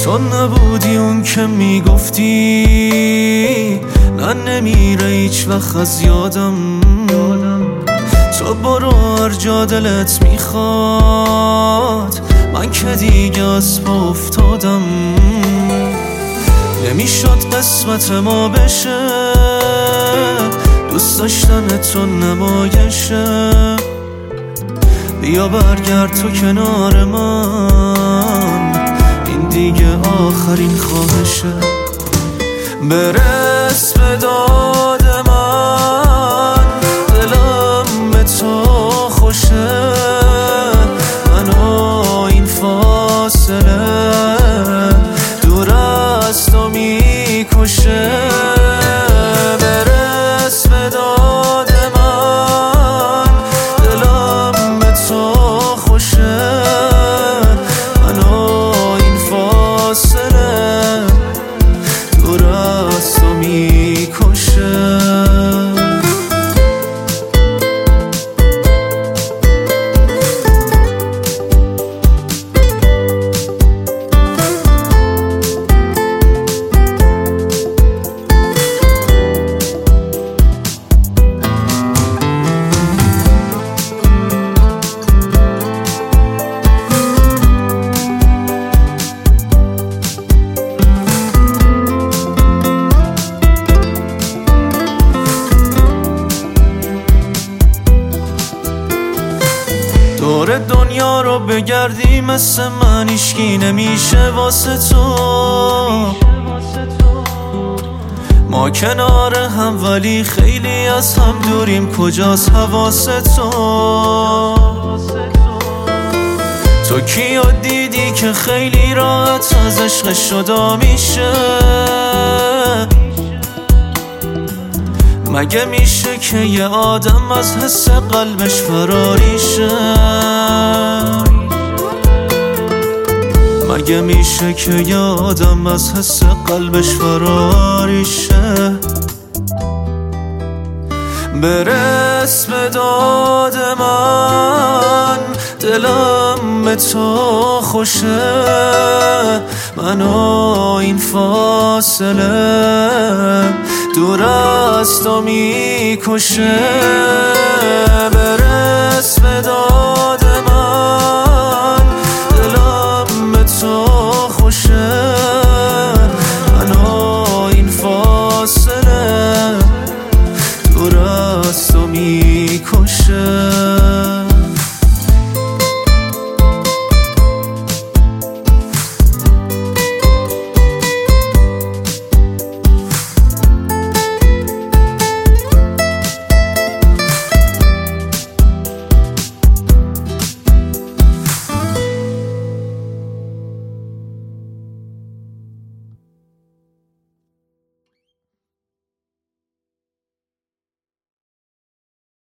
تو نبودی اون که میگفتی نه نمیره هیچ وقت از یادم. تو برو هر جا دلت میخواد، من که دیگه از پا افتادم. نمیشد قسمت ما بشه، دوست داشتن تو نمایشه. بیا برگرد تو کنار من، این دیگه آخرین خواهشه. برس به داد من، دلم به تو خوشه. منو این فاصله دور از تو میکشه. برس به داد من، دلم به تو خوشه. منو این فاصله دور از تو میکشه. دور دنیا رو بگردی مثل من، هیچکی نمیشه واسه تو. ما کنار هم ولی خیلی از هم دوریم، کجاست حواس تو؟ تو کیو دیدی که خیلی راحت از عشقش جدا میشه؟ مگه میشه که یه آدم از حس قلبش فراری شه؟ مگه میشه که یه آدم از حس قلبش فراری شه؟ برس به داد من، دلم به تو خوشه. منو این فاصله دور از تو میکشه. برس به داد من، دلم به تو خوشه. منو این فاصله دور از تو میکشه.